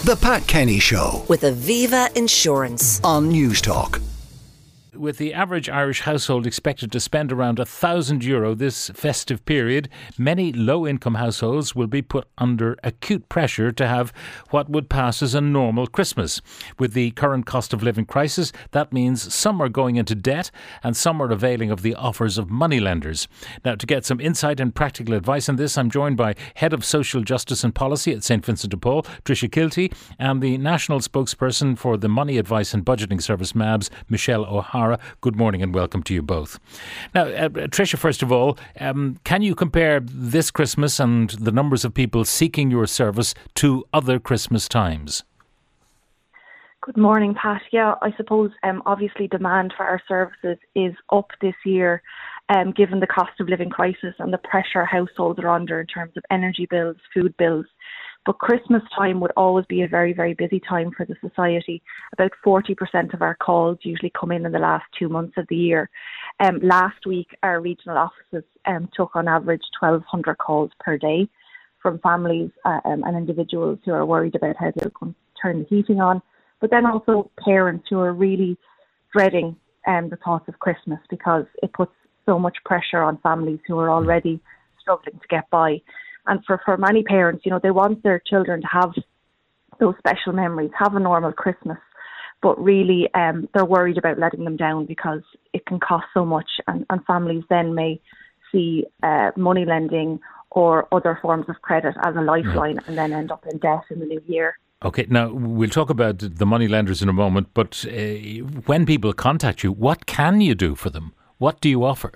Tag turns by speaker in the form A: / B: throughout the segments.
A: The Pat Kenny Show
B: with Aviva Insurance
A: on News Talk.
C: With the average Irish household expected to spend around €1,000 this festive period, many low-income households will be put under acute pressure to have what would pass as a normal Christmas. With the current cost of living crisis, that means some are going into debt and some are availing of the offers of moneylenders. Now, to get some insight and practical advice on this, I'm joined by Head of Social Justice and Policy at St Vincent de Paul, Tricia Kilty, and the National Spokesperson for the Money Advice and Budgeting Service, MABS, Michelle O'Hara. Good morning and welcome to you both. Now, Tricia, first of all, can you compare this Christmas and the numbers of people seeking your service to other Christmas times?
D: Good morning, Pat. Yeah, I suppose obviously demand for our services is up this year given the cost of living crisis and the pressure households are under in terms of energy bills, food bills. But Christmas time would always be a very, very busy time for the society. About 40% of our calls usually come in the last 2 months of the year. Last week, our regional offices took on average 1,200 calls per day from families and individuals who are worried about how they're going to turn the heating on, but then also parents who are really dreading the thoughts of Christmas because it puts so much pressure on families who are already struggling to get by. And for many parents, you know, they want their children to have those special memories, have a normal Christmas, but really they're worried about letting them down because it can cost so much, and families then may see money lending or other forms of credit as a lifeline and then end up in debt in the new year.
C: OK, now we'll talk about the money lenders in a moment, but when people contact you, what can you do for them? What do you offer?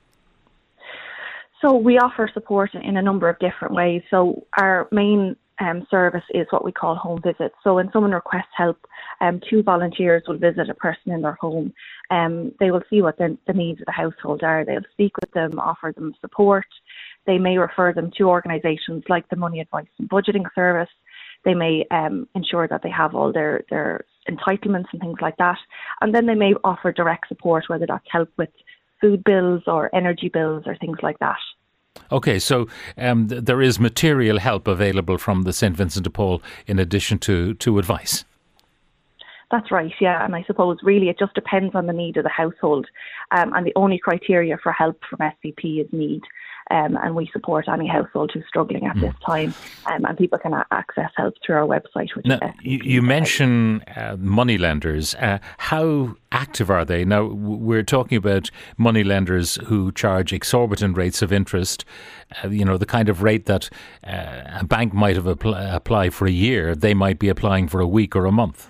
D: So we offer support in a number of different ways. So our main service is what we call home visits. So when someone requests help, 2 volunteers will visit a person in their home. They will see what the needs of the household are. They'll speak with them, offer them support. They may refer them to organisations like the Money Advice and Budgeting Service. They may ensure that they have all their entitlements and things like that. And then they may offer direct support, whether that's help with food bills or energy bills or things like that.
C: OK, so there is material help available from the St Vincent de Paul in addition to advice.
D: That's right, yeah. And I suppose really it just depends on the need of the household. And the only criteria for help from SVP is need. And we support any household who's struggling at this time. And people can access help through our website. Which
C: now, you mention money lenders. How active are they? Now, we're talking about money lenders who charge exorbitant rates of interest. The kind of rate that a bank might have apply for a year, they might be applying for a week or a month.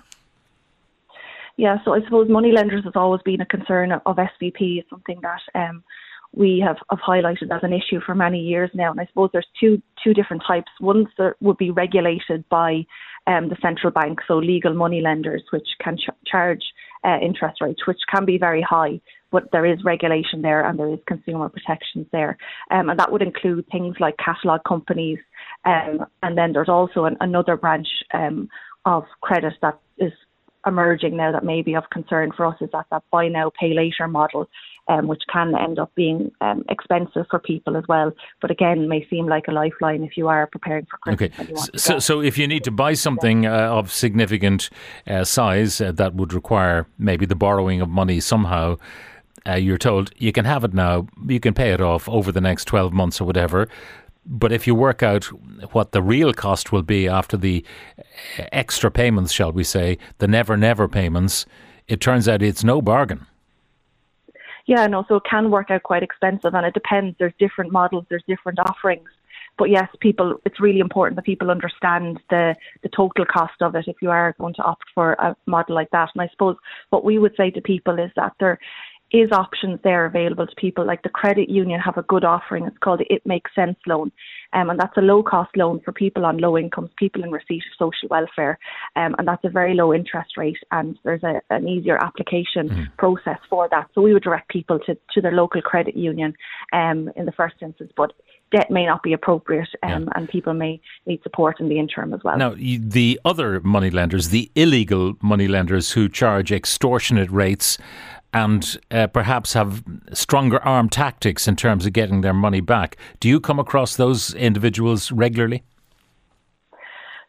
D: Yeah, so I suppose money lenders has always been a concern of SVP. It's something that we have highlighted as an issue for many years now. And I suppose there's two different types. Ones that would be regulated by the central bank, so legal money lenders, which can charge interest rates, which can be very high, but there is regulation there and there is consumer protections there. And that would include things like catalogue companies. And then there's also another branch of credit that is emerging now that may be of concern for us, is that buy now, pay later model, which can end up being expensive for people as well. But again, may seem like a lifeline if you are preparing for Christmas.
C: Okay, so if you need to buy something of significant size that would require maybe the borrowing of money somehow, you're told you can have it now, you can pay it off over the next 12 months or whatever. But if you work out what the real cost will be after the extra payments, shall we say, the never payments, it turns out it's no bargain.
D: Yeah, no, so it can work out quite expensive, and it depends. There's different models, there's different offerings. But yes, it's really important that people understand the total cost of it if you are going to opt for a model like that. And I suppose what we would say to people is that there is options there available to people. Like the credit union have a good offering. It's called the It Makes Sense loan. And that's a low-cost loan for people on low incomes, people in receipt of social welfare. And that's a very low interest rate, and there's an easier application process for that. So we would direct people to their local credit union in the first instance. But debt may not be appropriate and people may need support in the interim as well.
C: Now, the other moneylenders, the illegal moneylenders who charge extortionate rates and perhaps have stronger arm tactics in terms of getting their money back, do you come across those individuals regularly?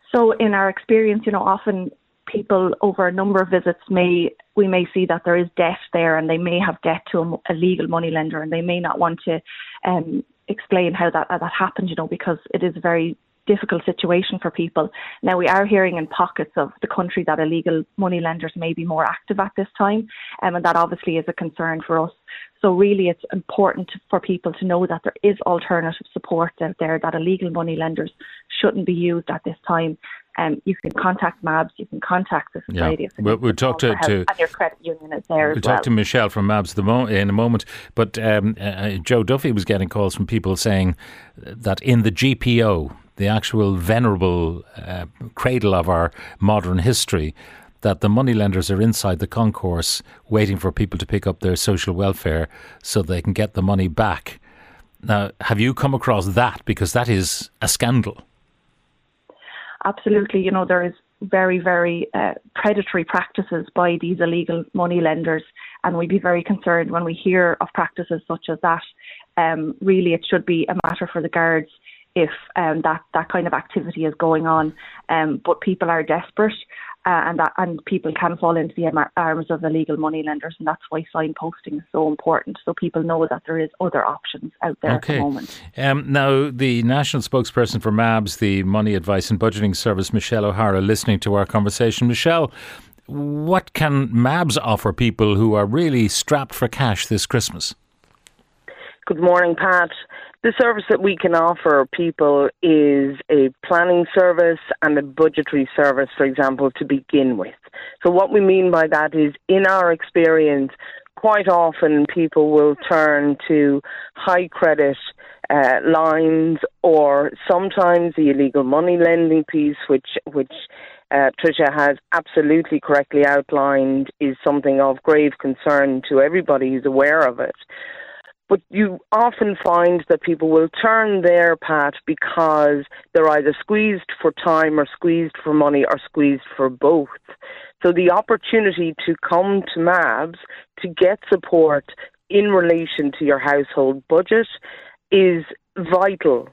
D: So in our experience, often people over a number of visits we may see that there is debt there, and they may have debt to a legal moneylender, and they may not want to explain how that happened, because it is a very difficult situation for people. Now, we are hearing in pockets of the country that illegal moneylenders may be more active at this time, and that obviously is a concern for us. So really it's important for people to know that there is alternative support out there, that illegal moneylenders shouldn't be used at this time. You can contact MABS, you can contact the Society of
C: We'll talk to
D: and your credit union is there
C: we'll
D: as well.
C: talk to Michelle from MABS in a moment. But Joe Duffy was getting calls from people saying that in the GPO, the actual venerable cradle of our modern history, that the moneylenders are inside the concourse waiting for people to pick up their social welfare so they can get the money back. Now, have you come across that? Because that is a scandal.
D: Absolutely. There is very, very predatory practices by these illegal money lenders, and we'd be very concerned when we hear of practices such as that. Really, it should be a matter for the guards if that kind of activity is going on. But people are desperate, and people can fall into the arms of illegal money lenders, and that's why signposting is so important, so people know that there is other options out there at the moment.
C: Now, the national spokesperson for MABS, the Money Advice and Budgeting Service, Michelle O'Hara, listening to our conversation. Michelle, what can MABS offer people who are really strapped for cash this Christmas?
E: Good morning, Pat. The service that we can offer people is a planning service and a budgetary service, for example, to begin with. So what we mean by that is, in our experience, quite often people will turn to high credit lines, or sometimes the illegal money lending piece, which Tricia has absolutely correctly outlined, is something of grave concern to everybody who's aware of it. But you often find that people will turn there, Pat, because they're either squeezed for time or squeezed for money or squeezed for both. So the opportunity to come to MABS to get support in relation to your household budget is vital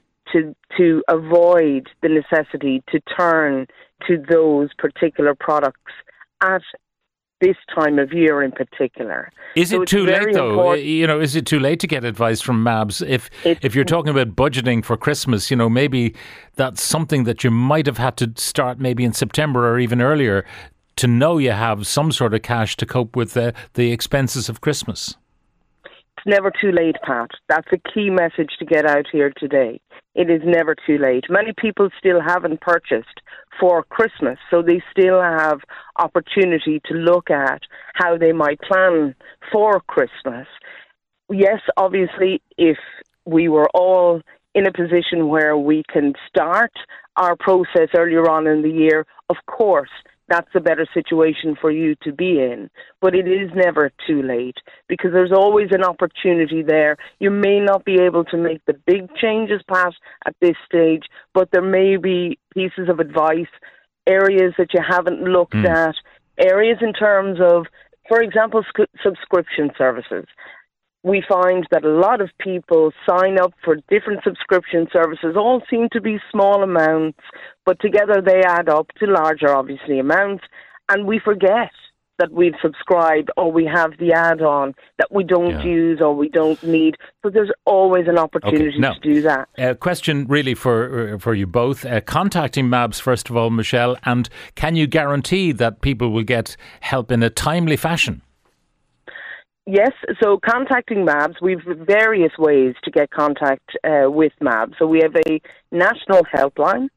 E: to avoid the necessity to turn to those particular products at this time of year in particular.
C: Is it too late though? Is it too late to get advice from MABS? If you're talking about budgeting for Christmas, maybe that's something that you might have had to start maybe in September or even earlier, to know you have some sort of cash to cope with the expenses of Christmas.
E: It's never too late, Pat. That's a key message to get out here today. It is never too late. Many people still haven't purchased for Christmas, so they still have opportunity to look at how they might plan for Christmas. Yes, obviously, if we were all in a position where we can start our process earlier on in the year, of course, that's a better situation for you to be in. But it is never too late, because there's always an opportunity there. You may not be able to make the big changes, Pat, at this stage, but there may be pieces of advice, areas that you haven't looked at, areas in terms of, for example, subscription services. We find that a lot of people sign up for different subscription services, all seem to be small amounts, but together they add up to larger, obviously, amounts, and we forget that we've subscribed or we have the add-on that we don't use or we don't need. So there's always an opportunity to do that.
C: A question really for you both. Contacting MABS, first of all, Michelle, and can you guarantee that people will get help in a timely fashion?
E: Yes, so contacting MABS, we've various ways to get contact with MABS. So we have a national helpline,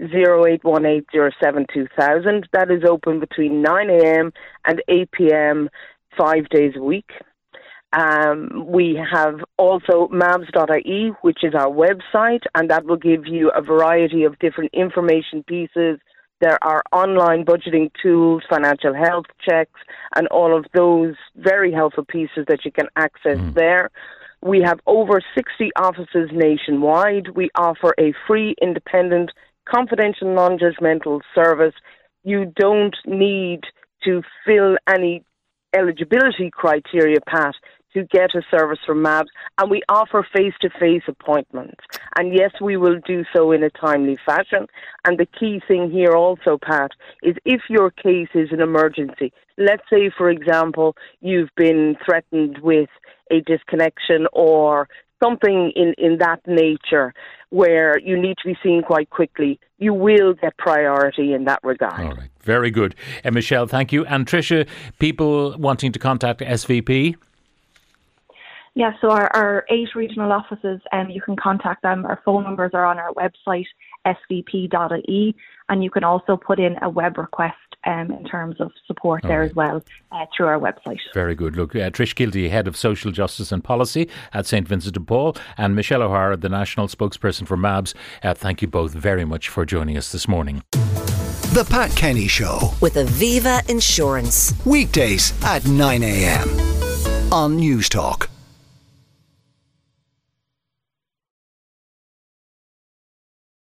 E: 0818072000. That is open between 9 a.m. and 8 p.m. 5 days a week. We have also mabs.ie, which is our website, and that will give you a variety of different information pieces. There are online budgeting tools, financial health checks, and all of those very helpful pieces that you can access there. We have over 60 offices nationwide. We offer a free, independent, confidential, non-judgmental service. You don't need to fill any eligibility criteria, Pat, to get a service from MABS, and we offer face-to-face appointments. And yes, we will do so in a timely fashion. And the key thing here also, Pat, is if your case is an emergency, let's say, for example, you've been threatened with a disconnection or something in that nature where you need to be seen quite quickly, you will get priority in that regard.
C: All right. Very good. Michelle, thank you. And Tricia, people wanting to contact SVP?
D: Yeah, so our 8 regional offices, you can contact them. Our phone numbers are on our website, svp.ie, and you can also put in a web request in terms of support there as well through our website. Very
C: good. Look, Trish Kilty, Head of Social Justice and Policy at St Vincent de Paul, and Michelle O'Hara, the National Spokesperson for MABS. Thank you both very much for joining us this morning.
A: The Pat Kenny Show
B: with Aviva Insurance.
A: Weekdays at 9 a.m. on News Talk.